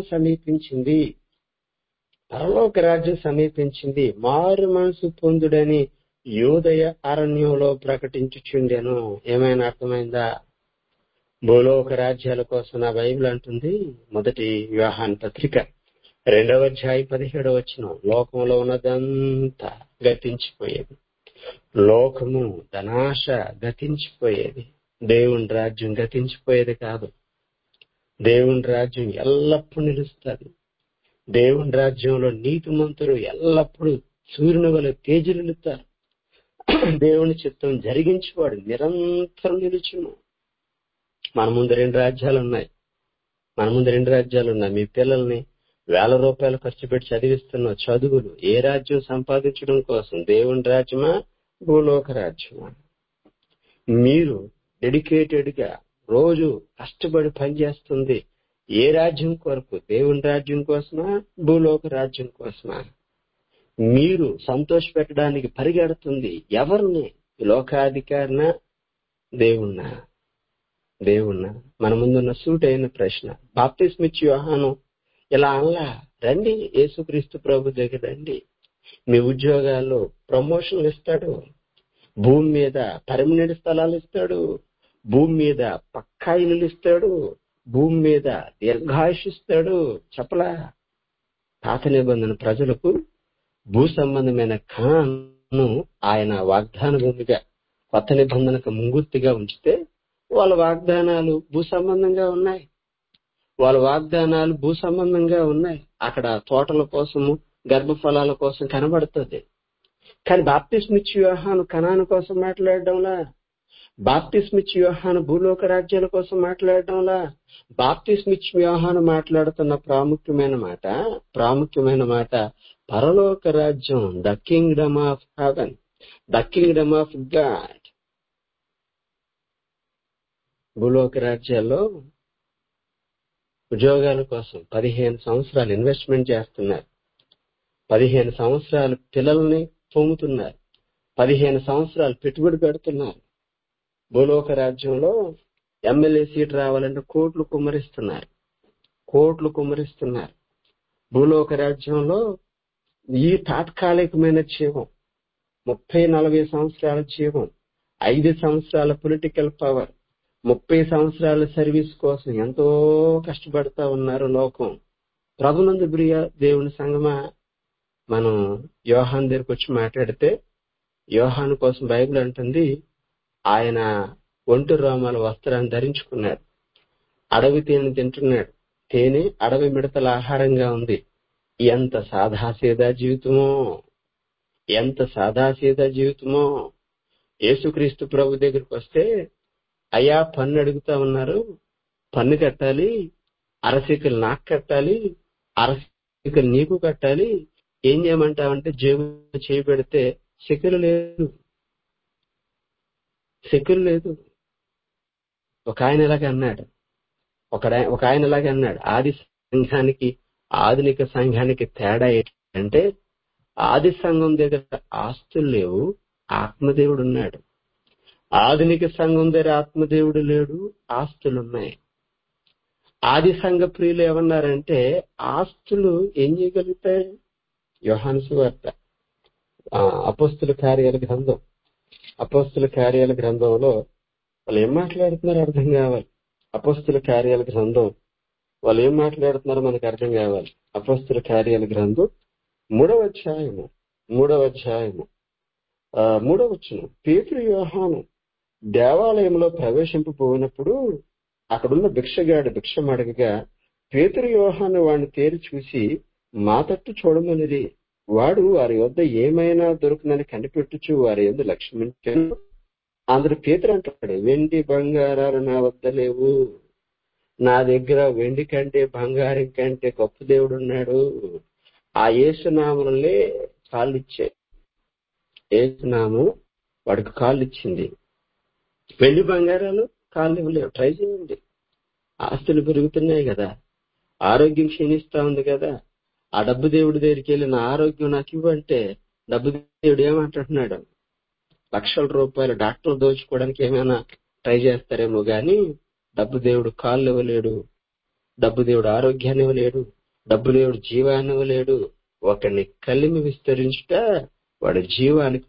Speaker 1: సమీపించింది, మారు మనసు పొందుడని యూదయ అరణ్యంలో ప్రకటించుచుండెను. ఏమైనా అర్థమైందా? భూలోక రాజ్యాల కోసం నా బైబిల్ అంటుంది. మొదటి యోహాను పత్రిక 2వ అధ్యాయం 17వ వచనం, లోకంలో ఉన్నదంతా గతించిపోయేది, లోకము ధనాశ గతించిపోయేది, దేవుని రాజ్యం గతించిపోయేది కాదు. దేవుని రాజ్యం ఎల్లప్పుడూ నిలుస్తుంది. దేవుని రాజ్యంలో నీతిమంతులు ఎల్లప్పుడూ సూర్యుని వలె తేజరిల్లుతారు. దేవుని చిత్తం జరిగించేవాడు నిరంతరం నిలుచును. మన ముందు 2 రాజ్యాలు ఉన్నాయి. మీ పిల్లల్ని ₹1000 ఖర్చు పెట్టి చదివిస్తున్న చదువులు ఏ రాజ్యం సంపాదించడం కోసం? దేవుని రాజ్యమా, భూలోక రాజ్యమా? మీరు డెడికేటెడ్ గా రోజు కష్టపడి పనిచేస్తుంది ఏ రాజ్యం కొరకు? దేవుని రాజ్యం కోసమా, భూలోక రాజ్యం కోసమా? మీరు సంతోష పెట్టడానికి పరిగెడుతుంది ఎవరిని? లోకాధికారినా, దేవుణ్ణా? మన ముందున్న సూటైన ప్రశ్న. బాప్తిస్మిచ్చి యోహాను ఇలా అనలా, రండి యేసుక్రీస్తు ప్రభు దగ్గర రండి, మీ ఉద్యోగాల్లో ప్రమోషన్లు ఇస్తాడు, భూమి మీద పర్మనెంట్ స్థలాలు ఇస్తాడు, భూమి మీద పక్కా ఇల్లులు ఇస్తాడు, భూమి మీద దీర్ఘాయుషిస్తాడు చెప్పలా? పాత నిబంధన ప్రజలకు భూ సంబంధమైన కాను ఆయన వాగ్దాన భూమిగా కొత్త నిబంధనకు ముంగుర్తిగా ఉంచితే, వాళ్ళ వాగ్దానాలు భూ సంబంధంగా ఉన్నాయి. అక్కడ తోటల కోసము, గర్భఫలాల కోసం కనబడుతుంది. కానీ బాప్తిస్మిచ్చి యోహాను కనాను కోసం మాట్లాడడంలా, బాప్తిస్మిచ్చి యోహాను భూలోక రాజ్యాల కోసం మాట్లాడడంలా, బాప్తిస్మిచ్చి యోహాను మాట్లాడుతున్న ప్రాముఖ్యమైన మాట పరలోక రాజ్యం, the kingdom of heaven, the kingdom of God. భూలోక రాజ్యాల్లో ఉద్యోగాల కోసం 15 సంవత్సరాలు ఇన్వెస్ట్మెంట్ చేస్తున్నారు, 15 సంవత్సరాలు పిల్లల్ని పొమ్ముతున్నారు, 15 సంవత్సరాలు పెట్టుబడి పెడుతున్నారు. భూలోక రాజ్యంలో ఎమ్మెల్యే సీట్ రావాలంటే కోట్లు కుమ్మరిస్తున్నారు. భూలోక రాజ్యంలో ఈ తాత్కాలికమైన జీవం, 30-40 సంవత్సరాల జీవం, 5 సంవత్సరాల పొలిటికల్ పవర్, 30 సంవత్సరాల సర్వీస్ కోసం ఎంతో కష్టపడతా ఉన్నారు లోకం. ప్రభునందు ప్రియ దేవుని సంగమా, మనం యోహాను దగ్గరికి వచ్చి మాట్లాడితే, యోహాను కోసం బైబిల్ అంటుంది ఆయన ఒంటి రోమాల వస్త్రాన్ని ధరించుకున్నాడు, అడవి తేనె తింటున్నాడు, తేనె అడవి మిడతల ఆహారంగా ఉంది. ఎంత సాదాసీదా జీవితమో. యేసుక్రీస్తు ప్రభు దగ్గరికి వస్తే, అయ్యా పన్ను అడుగుతా ఉన్నారు, పన్ను కట్టాలి, అరసికలు నాకు కట్టాలి, అరసికలు నీకు కట్టాలి, ఏం చేయమంటావంటే జేబు చేయి పెడితే సెక్యూర్ లేదు. ఒక ఆయన ఇలాగే అన్నాడు, ఆధునిక సంఘానికి తేడా ఏంటంటే, ఆది సంఘం దగ్గర ఆస్తులు లేవు, ఆత్మదేవుడు ఉన్నాడు. ఆధునిక సంఘం దగ్గర ఆత్మదేవుడు లేడు, ఆస్తులున్నాయి. ఆది సంఘ ప్రియులు ఏమన్నారంటే, ఆస్తులు ఏం చేయగలుగుతాయి? యోహాను సువార్త, అపోస్తుల కార్యాల గ్రంథంలో వాళ్ళు ఏం మాట్లాడుతున్నారో అర్థం కావాలి. అపోస్తుల కార్యాల గ్రంథం వాళ్ళు ఏం మాట్లాడుతున్నారో మనకు అర్థం కావాలి. అపోస్తుల కార్యాల గ్రంథం 3వ అధ్యాయము 3వ వచనం. పేతురు యోహాను దేవాలయంలో ప్రవేశింపబోయినప్పుడు అక్కడున్న భిక్షగాడు భిక్షం అడగగా, పేతురు యోహాను వాడిని తేరి చూసి మా తట్టు చూడమనిది. వాడు వారి వద్ద ఏమైనా దొరుకునని కనిపెట్టుచు వారి యందు లక్ష్మించాను. అందరు పేతురు అంటాడు, వెండి బంగారాలు నా వద్ద లేవు, నా దగ్గర వెండి కంటే బంగారం కంటే గొప్ప దేవుడు ఉన్నాడు. ఆ యేసునామములే కాళ్ళు ఇచ్చాయి, యేసునామం వాడికి కాళ్ళు ఇచ్చింది. వెండి బంగారాలు కాళ్ళు ఇవ్వలేవు. ట్రై చేయండి. ఆస్తులు పెరుగుతున్నాయి కదా, ఆరోగ్యం క్షీణిస్తా ఉంది కదా, ఆ డబ్బు దేవుడి దగ్గరికి వెళ్ళి నా ఆరోగ్యం నాకు ఇవ్వంటే డబ్బు దేవుడు ఏమంటున్నాడు? లక్షల రూపాయలు డాక్టర్లు దోచుకోవడానికి ఏమైనా ట్రై చేస్తారేమో గాని డబ్బు దేవుడు కాళ్ళు ఇవ్వలేడు, డబ్బు దేవుడు ఆరోగ్యాన్ని ఇవ్వలేడు, డబ్బు దేవుడు జీవాన్ని ఇవ్వలేడు. ఒకరిని కలిమి విస్తరించుట వాడి జీవానికి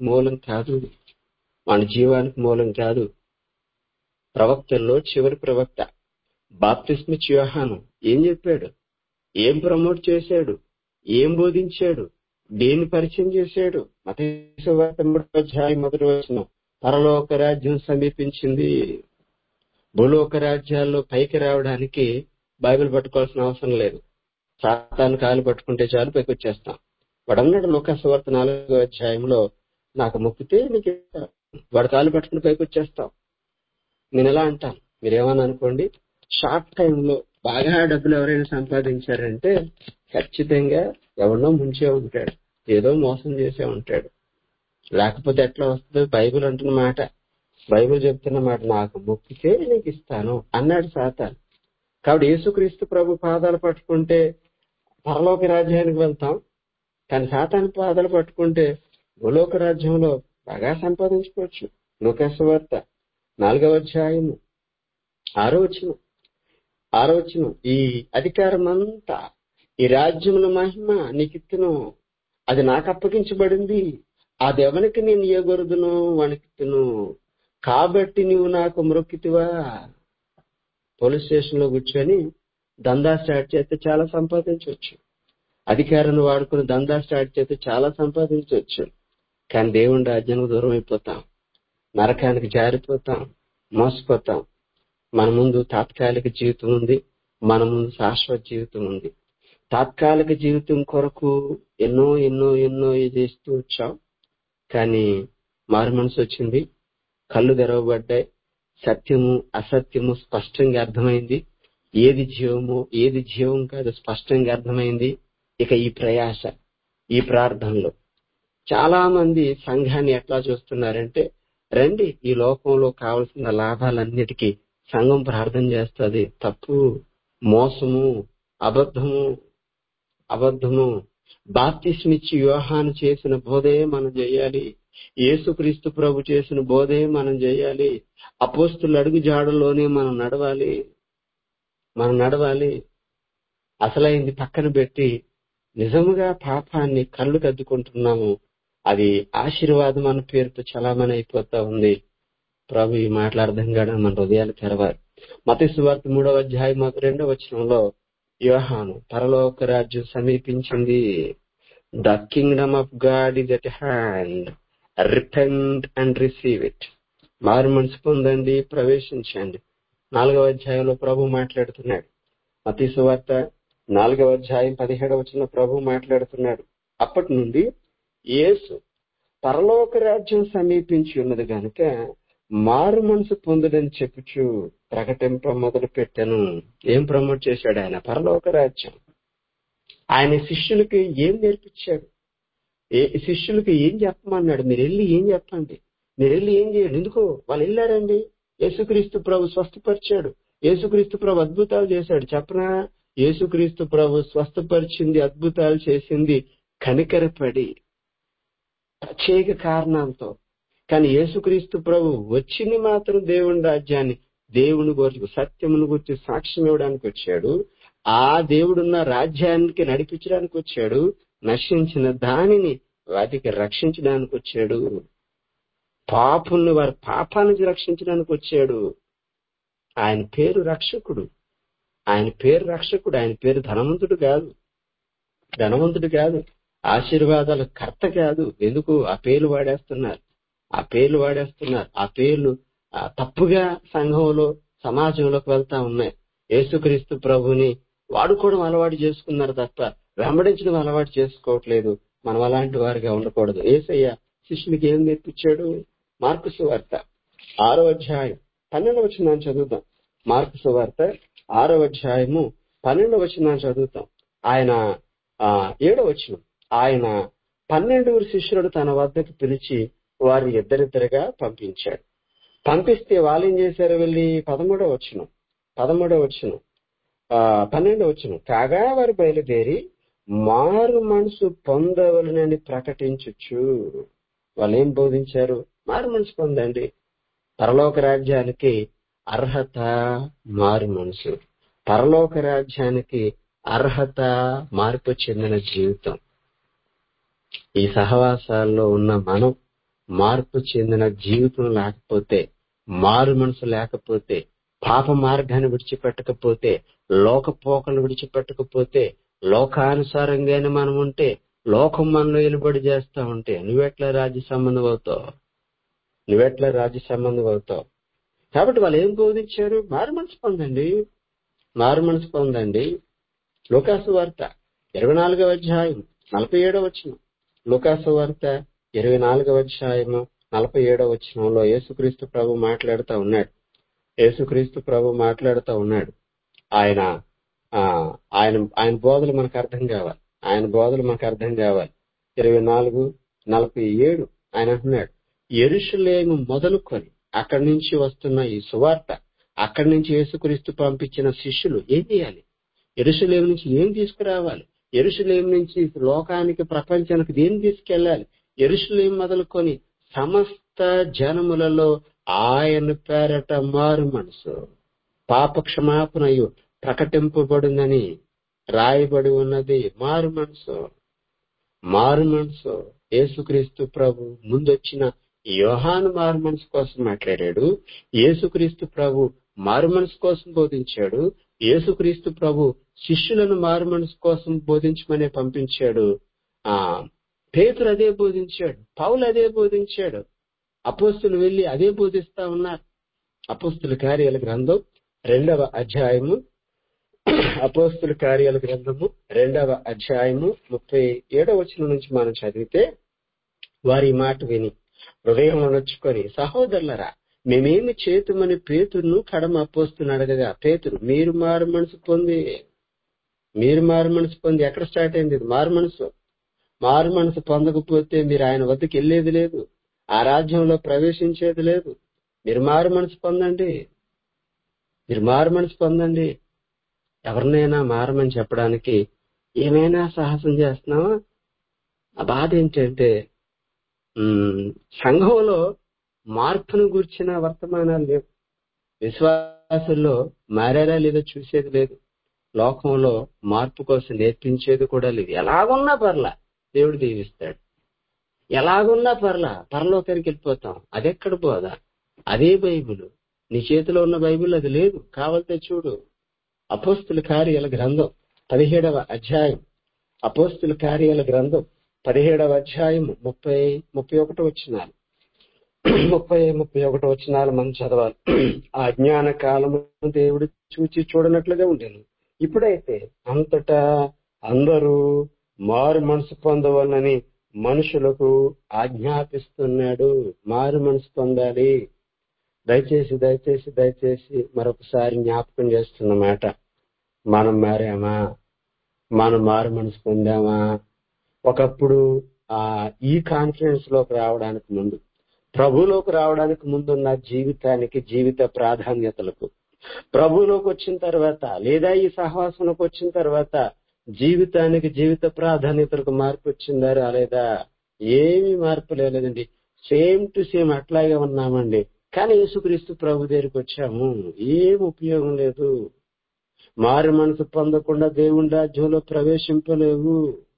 Speaker 1: మూలం కాదు. ప్రవక్తల్లో చివరి ప్రవక్త బాప్తిస్మిచ్చి యోహాను ఏం చెప్పాడు? ఏం ప్రమోట్ చేశాడు? ఏం బోధించాడు? దేన్ని పరిచయం చేశాడు? మత్తయి సువార్త 3వ అధ్యాయం 1వ వచనం, పరలోక రాజ్యం సమీపించింది. భూలోక రాజ్యాల్లో పైకి రావడానికి బైబిల్ పట్టుకోవాల్సిన అవసరం లేదు. సాతాను కాలు పట్టుకుంటే చాలు పైకి వచ్చేస్తాం. వాడన్నాడు లూకా సువార్త 4వ అధ్యాయంలో, నాకు మొక్కితే నీకు ఇస్తాను. వాడు కాలు పట్టుకుని పైకి వచ్చేస్తాం. నేను ఎలా అంటాను, మీరేమని అనుకోండి, షార్ట్ టైంలో బాగా డబ్బులు ఎవరైనా సంపాదించారంటే ఖచ్చితంగా ఎవరినో ముంచే ఉంటాడు, ఏదో మోసం చేసే ఉంటాడు. లేకపోతే ఎట్లా వస్తుంది? బైబిల్ అంటున్న మాట, బైబిల్ చెప్తున్న మాట, నాకు మొక్కితే నీకు ఇస్తాను అన్నాడు సాతాను. కాబట్టి యేసుక్రీస్తు ప్రభు పాదాలు పట్టుకుంటే పరలోక రాజ్యానికి వెళ్తాం, కానీ సాతాను పాదాలు పట్టుకుంటే భూలోక రాజ్యంలో బాగా సంపాదించుకోవచ్చు. లూకా సువార్త 4వ అధ్యాయము 6వ వచనం, ఈ అధికారం అంతా, ఈ రాజ్యముల మహిమ నీకిత్తును, అది నాకు అప్పగించబడింది, అది ఎవరికి నేను ఇయ్యగొరుదును వణికిత్తును, కాబట్టి నువ్వు నాకు మ్రొక్కితివా. పోలీస్ స్టేషన్ లో కూర్చొని దందా స్టార్ట్ చేస్తే చాలా సంపాదించవచ్చు, అధికారాన్ని వాడుకుని దందా స్టార్ట్ చేస్తే చాలా సంపాదించవచ్చు. కానీ దేవుని రాజ్యానికి దూరం అయిపోతాం, నరకానికి జారిపోతాం, మోసపోతాం. మన ముందు తాత్కాలిక జీవితం ఉంది, మన ముందు శాశ్వత జీవితం ఉంది. తాత్కాలిక జీవితం కొరకు ఎన్నో చేస్తూ వచ్చాం, కానీ మారు మనసు వచ్చింది, కళ్ళు తెరవబడ్డాయి, సత్యము అసత్యము స్పష్టంగా అర్థమైంది, ఏది జీవము ఏది జీవం కాదు స్పష్టంగా అర్థమైంది. ఇక ఈ ప్రయాస, ఈ ప్రార్థనలో చాలా మంది సంఘాన్ని ఎట్లా చూస్తున్నారంటే, రండి ఈ లోకంలో కావలసిన లాభాలన్నిటికీ సంఘం ప్రార్థన చేస్తుంది. తప్పు, మోసము, అబద్ధము. బాప్తిస్మిచ్చి యోహాను చేసిన బోధే మనం చేయాలి, యేసుక్రీస్తు ప్రభు చేసిన బోధే మనం చేయాలి, అపోస్తుల అడుగు జాడల్లోనే మనం నడవాలి. అసలైంది పక్కన పెట్టి నిజముగా పాపాన్ని కళ్ళు కద్దుకుంటున్నాము. అది ఆశీర్వాదం అన్న పేరుతో చలామణి అయిపోతా ఉంది. ప్రభు ఈ మాటలు అర్థం కావడం మన హృదయాలు తెరవాలి. మత్తయి సువార్త 3వ అధ్యాయం 2వ వచనంలో యోహాను, పరలోక రాజ్యం సమీపించింది, the kingdom of God is at hand, repent and receive it. మారు మనసు పొందండి, ప్రవేశించండి. 4వ అధ్యాయంలో ప్రభు మాట్లాడుతున్నాడు. మత్తయి సువార్త 4వ అధ్యాయం 17వ వచనంలో ప్రభు మాట్లాడుతున్నాడు. అప్పటి నుండి యేసు పరలోక రాజ్యం సమీపించి ఉన్నది గనుక మారు మనసు పొందుడని చెప్పుచు ప్రకటింప మొదలు పెట్టాను. ఏం ప్రమోట్ చేశాడు ఆయన? పరలోక రాజ్యం. ఆయన శిష్యులకి ఏం నేర్పించాడు? శిష్యులకి ఏం చెప్పమన్నాడు? మీరు వెళ్ళి ఏం చెప్పండి, మీరు వెళ్ళి ఏం చేయండి. ఎందుకు వాళ్ళు వెళ్ళారండి? యేసుక్రీస్తు ప్రభు స్వస్థపరిచాడు, యేసుక్రీస్తు ప్రభు అద్భుతాలు చేశాడు. చెప్పనా? యేసుక్రీస్తు ప్రభు స్వస్థపరిచింది, అద్భుతాలు చేసింది కనికరపడి, ప్రత్యేక కారణాలతో. కానీ యేసుక్రీస్తు ప్రభు వచ్చింది మాత్రం దేవుని రాజ్యాన్ని, దేవుని గురించి, సత్యమును గురించి సాక్ష్యం ఇవ్వడానికి వచ్చాడు. ఆ దేవుడున్న రాజ్యానికి నడిపించడానికి వచ్చాడు. నశించిన దానిని వాటికి రక్షించడానికి వచ్చాడు. పాపుల్ని వారి పాపాల నుంచి రక్షించడానికి వచ్చాడు. ఆయన పేరు రక్షకుడు. ఆయన పేరు ధనవంతుడు కాదు, ఆశీర్వాదాల కర్త కాదు. ఎందుకు ఆ పేర్లు వాడేస్తున్నారు? ఆ పేర్లు తప్పుగా సంఘంలో, సమాజంలోకి వెళ్తా ఉన్నాయి. యేసుక్రీస్తు ప్రభుని వాడుకోవడం అలవాటు చేసుకున్నారు తప్ప వెంబడించడం అలవాటు చేసుకోవట్లేదు. మనం అలాంటి వారిగా ఉండకూడదు. యేసయ్య శిష్యులకి ఏం నేర్పించాడు? మార్కు సువార్త 6వ అధ్యాయం 12వ వచనాన్ని చదువుతాం. మార్కు సువార్త 6వ అధ్యాయము 12వ వచనాన్ని చదువుతాం. ఆయన 7వ వచనం, ఆయన 12 శిష్యులను తన వద్దకు పిలిచి వారిని ఇద్దరిద్దరుగా పంపించాడు. పంపిస్తే వాళ్ళు ఏం చేశారు? వెళ్ళి 13వ వచనం 12వ వచనం, కాగా వారు బయలుదేరి మారు మనసు పొందవలనని ప్రకటించుచు. వాళ్ళు ఏం బోధించారు? మారు మనసు పొందండి. పరలోక రాజ్యానికి అర్హత మారు మనసు. పరలోక రాజ్యానికి అర్హత మార్పు చెందిన జీవితం. ఈ సహవాసాల్లో ఉన్న మనం మార్పు చెందిన జీవితం లేకపోతే, మారు మనసు లేకపోతే, పాప మార్గాన్ని విడిచిపెట్టకపోతే, లోకపోకలు విడిచిపెట్టకపోతే, లోకానుసారంగానే మనం ఉంటే, లోకం మనలో వెలుబడి చేస్తా ఉంటే నువ్వెట్లా రాజ్య సంబంధం అవుతావు? కాబట్టి వాళ్ళు ఏం బోధించారు? మారు మనసు పొందండి. లూకాసు వార్త 24వ అధ్యాయం 47వ వచనం. లూకాసు వార్త 24వ అధ్యాయము 47వ వచనంలో యేసుక్రీస్తు ప్రభు మాట్లాడుతూ ఉన్నాడు. ఆయన బోధలు మనకు అర్థం కావాలి. 24:47 ఆయన అంటున్నాడు, యెరూషలేము మొదలుకొని అక్కడి నుంచి వస్తున్న ఈ సువార్త, అక్కడి నుంచి యేసుక్రీస్తు పంపించిన శిష్యులు ఏం చేయాలి? యెరూషలేము నుంచి ఏం తీసుకురావాలి? యెరూషలేము నుంచి లోకానికి, ప్రపంచానికి దేన్ని తీసుకెళ్లాలి? యెరూషలేము మొదలుకొని సమస్త జనములలో ఆయన పేరట మారు మనసు, పాప క్షమాపణయు ప్రకటింపబడునని రాయబడి ఉన్నది. మారు మనసు. యేసుక్రీస్తు ప్రభు ముందొచ్చిన యోహాను మారు మనసు కోసం మాట్లాడాడు. యేసుక్రీస్తు ప్రభు మారు మనసు కోసం బోధించాడు. యేసుక్రీస్తు ప్రభు శిష్యులను మారు మనసు కోసం బోధించమనే పంపించాడు. పేతురు అదే బోధించాడు, పౌలు అదే బోధించాడు, అపోస్తులు వెళ్లి అదే బోధిస్తా ఉన్నారు. అపోస్తుల కార్యాల గ్రంథం 2వ అధ్యాయము 2వ అధ్యాయము 37వ వచనం నుంచి మనం చదివితే,
Speaker 2: వారి మాట విని హృదయంలో నొచ్చుకొని, సహోదరులరా మేమేమి చేతుమని పేతురును కడమ అపోస్తుని అడగగా, పేతురు మీరు మారు మనసు పొంది ఎక్కడ స్టార్ట్ అయింది? మారు మనసు పొందకపోతే మీరు ఆయన వద్దకు వెళ్ళేది లేదు, ఆ రాజ్యంలో ప్రవేశించేది లేదు. మీరు మారు మనసు పొందండి. ఎవరినైనా మారమని చెప్పడానికి ఏమైనా సాహసం చేస్తున్నావా? ఆ బాధ ఏంటంటే సంఘంలో మార్పును గూర్చిన వర్తమానాలు లేవు. విశ్వాసుల్లో మారారా లేదో చూసేది లేదు. లోకంలో మార్పు కోసం నేర్పించేది కూడా లేదు. ఎలాగున్నా పర్లా దేవుడు దీవిస్తాడు, ఎలాగున్నా పర్లా పరలోకానికి వెళ్ళిపోతాం. అదెక్కడ బోధ? అదే బైబిల్. నీ చేతిలో ఉన్న బైబిల్ అది లేదు, కావాలంటే చూడు. అపోస్తుల కార్యాల గ్రంథం 17వ అధ్యాయం, అపోస్తుల కార్యాల గ్రంథం 17వ అధ్యాయం 31 వచనాలు, 31 వచనాలు మనం చదవాలి. ఆ అజ్ఞాన కాలము దేవుడు చూచి చూడనట్లుగా ఉండేను. ఇప్పుడైతే అంతటా అందరూ మారు మనసు పొందవాలని మనుషులకు ఆజ్ఞాపిస్తున్నాడు. మారు మనసు పొందాలి. దయచేసి మరొకసారి జ్ఞాపకం చేస్తున్నమాట, మనం మారామా? మనం మారు మనసు పొందామా? ఒకప్పుడు ఈ కాన్ఫరెన్స్ లోకి రావడానికి ముందు, ప్రభులోకి రావడానికి ముందున్న జీవితానికి, జీవిత ప్రాధాన్యతలకు, ప్రభులోకి వచ్చిన తర్వాత లేదా ఈ సహవాసంలోకి వచ్చిన తర్వాత జీవితానికి, జీవిత ప్రాధాన్యతలకు మార్పు వచ్చిందా రాలేదా? ఏమీ మార్పు లేదండి. సేమ్ టు సేమ్ అట్లాగే ఉన్నామండి. కానీ యేసుక్రీస్తు ప్రభు దగ్గరికి వచ్చాము, ఏం ఉపయోగం లేదు. మారు మనసు పొందకుండా దేవుని రాజ్యంలో ప్రవేశింపలేవు.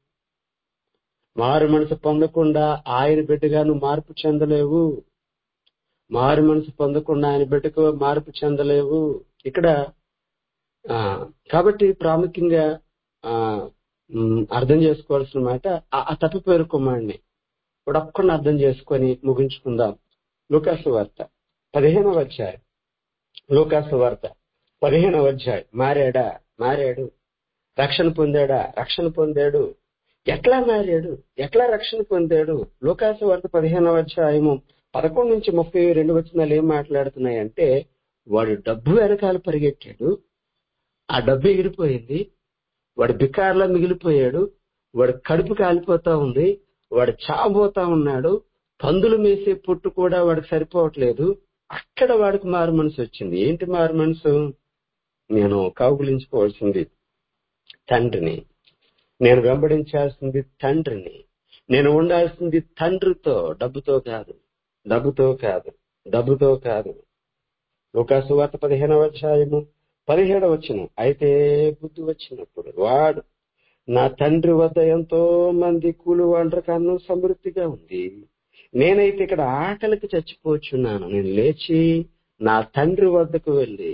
Speaker 2: మారు మనసు పొందకుండా ఆయన బిడ్డగా నువ్వు మార్పు చెందలేవు. మారు మనసు పొందకుండా ఆయన బిడ్డకు మార్పు చెందలేవు. ఇక్కడ కాబట్టి ప్రాముఖ్యంగా అర్థం చేసుకోవాల్సిన మాట, ఆ తప్పిపోయిన కుమారుడిని ఇప్పుడు ఒక్కడిని అర్థం చేసుకొని ముగించుకుందాం. లూకాసు వార్త 15వ అధ్యాయం, లూకాసు వార్త 15వ అధ్యాయం. మారాడు. రక్షణ పొందాడు. ఎట్లా మారాడు? ఎట్లా రక్షణ పొందాడు? లూకాసు వార్త 15వ అధ్యాయము 11 నుంచి 32 వచనాలు ఏం మాట్లాడుతున్నాయంటే, వాడు డబ్బు వెనకాల పరిగెట్టాడు, ఆ డబ్బు ఎగిరిపోయింది, వాడు బికార్లా మిగిలిపోయాడు, వాడు కడుపు కాలిపోతా ఉంది, వాడు చావబోతా ఉన్నాడు, పందులు మేసే పుట్టు కూడా వాడికి సరిపోవట్లేదు. అక్కడ వాడికి మారు మనసు వచ్చింది. ఏంటి మారు మనసు? నేను కౌగులించుకోవాల్సింది తండ్రిని, నేను వెంబడించాల్సింది తండ్రిని, నేను ఉండాల్సింది తండ్రితో, డబ్బుతో కాదు. లూకాసు వార్త 15వ అధ్యాయము 17వ వచనం. అయితే బుద్ధి వచ్చినప్పుడు వాడు, నా తండ్రి వద్ద ఎంతో మంది కూలి వంటకాలను సమృద్ధిగా ఉంది, నేనైతే ఇక్కడ ఆకలికి చచ్చిపోచున్నాను. నేను లేచి నా తండ్రి వద్దకు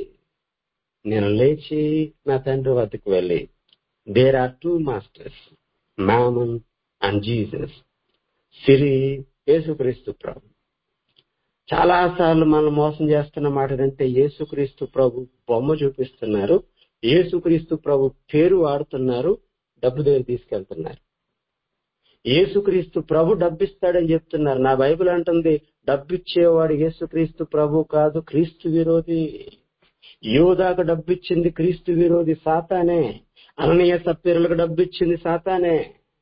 Speaker 2: వెళ్ళి there are two masters, mammon and Jesus. సిరి యేసుక్రీస్తు ప్రభు. చాలా సార్లు మనం మోసం చేస్తున్న మాట అంటే, యేసుక్రీస్తు ప్రభు బొమ్మ చూపిస్తున్నారు, యేసుక్రీస్తు ప్రభు పేరు వాడుతున్నారు, డబ్బు దగ్గర తీసుకెళ్తున్నారు. యేసుక్రీస్తు ప్రభు డబ్బిస్తాడని చెప్తున్నారు. నా బైబిల్ అంటుంది, డబ్బిచ్చేవాడు యేసుక్రీస్తు ప్రభు కాదు, క్రీస్తు విరోధి. యోదాకు డబ్బిచ్చింది క్రీస్తు విరోధి సాతానే. అననీయ సప్పీరులకు డబ్బిచ్చింది సాతానే.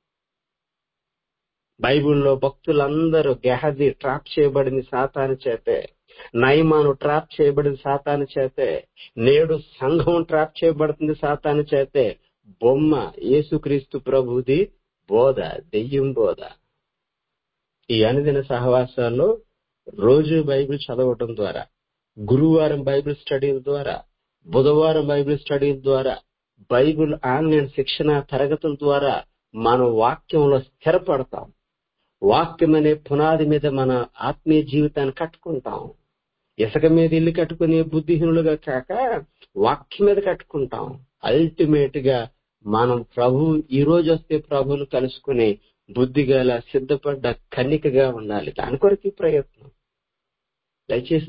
Speaker 2: బైబిల్లో భక్తులందరూ, గెహజీ ట్రాప్ చేయబడింది సాతాను చేతే, నయమాను ట్రాప్ చేయబడింది సాతాను చేతే, నేడు సంఘం ట్రాప్ చేయబడుతుంది సాతాను చేతే. బొమ్మ యేసుక్రీస్తు ప్రభుది బోధ, దెయ్యం బోధ. ఈ అనుదిన సహవాసాల్లో రోజు బైబిల్ చదవటం ద్వారా, గురువారం బైబిల్ స్టడీల ద్వారా, బుధవారం బైబిల్ స్టడీల ద్వారా, బైబిల్ ఆన్లైన్ శిక్షణ తరగతుల ద్వారా మనం వాక్యంలో స్థిరపడతాం. వాక్యం అనే పునాది మీద మన ఆత్మీయ జీవితాన్ని కట్టుకుంటాం. ఇసుక మీద ఇల్లు కట్టుకునే బుద్ధిహీనులుగా కాక వాక్యం మీద కట్టుకుంటాం. అల్టిమేట్ గా మనం ఈ రోజు వస్తే ప్రభువును కలుసుకునే బుద్ధిగల, సిద్ధపడ్డ కన్నికగా ఉండాలి. దాని కొరకు ప్రయత్నం.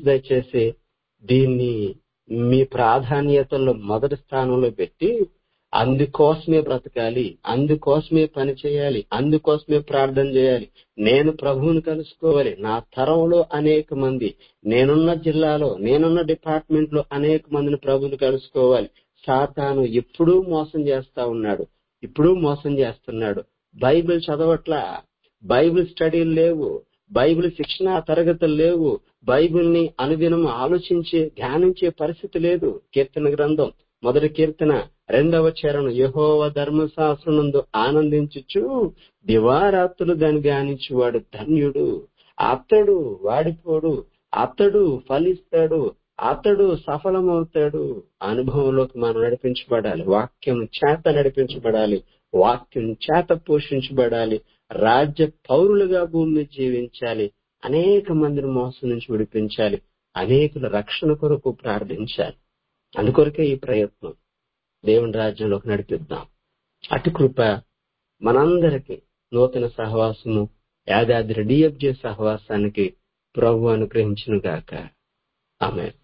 Speaker 2: దయచేసి దీన్ని మీ ప్రాధాన్యతల్లో మొదటి స్థానంలో పెట్టి అందుకోసమే బ్రతకాలి, అందుకోసమే పని చేయాలి, అందుకోసమే ప్రార్థన చేయాలి. నేను ప్రభువుని కలుసుకోవాలి. నా తరంలో అనేక మంది, నేనున్న జిల్లాలో, నేనున్న డిపార్ట్మెంట్ లో అనేక మందిని ప్రభువుని కలుసుకోవాలి. సాతాను ఎప్పుడూ మోసం చేస్తున్నాడు. బైబిల్ చదవట్లా, బైబిల్ స్టడీలు లేవు, బైబిల్ శిక్షణ తరగతులు లేవు, బైబిల్ని అనుదినం ఆలోచించే ధ్యానించే పరిస్థితి లేదు. కీర్తన గ్రంథం 1వ కీర్తన 2వ చరణం, యెహోవా ధర్మశాస్త్రమునందు ఆనందించుచు దివారాత్రులు దాన్ని ధ్యానించువాడు ధన్యుడు. అతడు వాడిపోడు, అతడు ఫలిస్తాడు, అతడు సఫలమవుతాడు. అనుభవంలోకి మనం నడిపించబడాలి, వాక్యం చేత నడిపించబడాలి, వాక్యం చేత పోషించబడాలి, రాజ్య పౌరులుగా భూమిని జీవించాలి, అనేక మందిని మోసం నుంచి విడిపించాలి, అనేకుల రక్షణ కొరకు ప్రార్థించాలి. అందుకొరకే ఈ ప్రయత్నం. దేవుని రాజ్యంలోకి నడిపిద్దాం. అటు కృప మనందరికీ నూతన సహవాసము, యాదాద్రి డిఎఫ్జే సహవాసానికి ప్రభు అనుగ్రహించును గాక. ఆమేన్.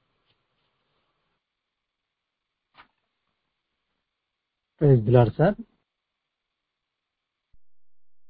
Speaker 3: Praise the Lord sir.